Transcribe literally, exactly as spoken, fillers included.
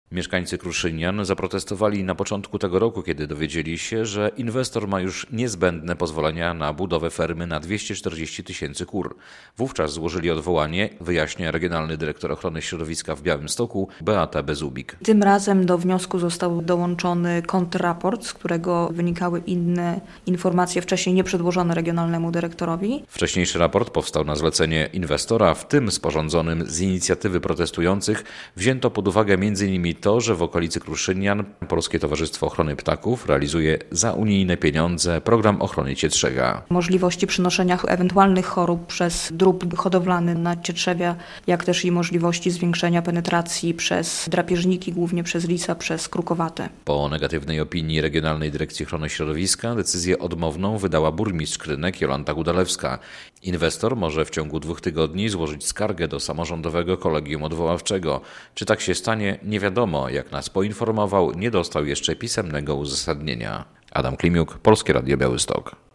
Mieszkańcy Kruszynian zaprotestowali na początku tego roku, kiedy dowiedzieli się, że inwestor ma już niezbędne pozwolenia na budowę fermy na dwieście czterdzieści tysięcy kur. Wówczas złożyli odwołanie, wyjaśnia regionalny dyrektor ochrony środowiska w Białymstoku Beata Bezubik. Tym razem do wniosku został dołączony kontrraport, z którego wynikały inne informacje wcześniej nieprzedłożone regionalnemu dyrektorowi. Wcześniejszy raport powstał na zlecenie inwestora, w tym sporządzonym z inicjatywy protestujących wzięto pod uwagę m.in. to, że w okolicy Kruszynian Polskie Towarzystwo Ochrony Ptaków realizuje za unijne pieniądze program ochrony cietrzega. Możliwości przenoszenia ewentualnych chorób przez drób hodowlany na cietrzewia, jak też i możliwości zwiększenia penetracji przez drapieżniki, głównie przez lisa, przez krukowate. Po negatywnej opinii Regionalnej Dyrekcji Ochrony Środowiska decyzję odmowną wydała burmistrz Krynek Jolanta Gudalewska. Inwestor może w ciągu dwóch tygodni złożyć skargę do samorządowego kolegium odwoławczego. Czy tak się stanie, nie wiadomo. Jak nas poinformował, nie dostał jeszcze pisemnego uzasadnienia. Adam Klimiuk, Polskie Radio Białystok.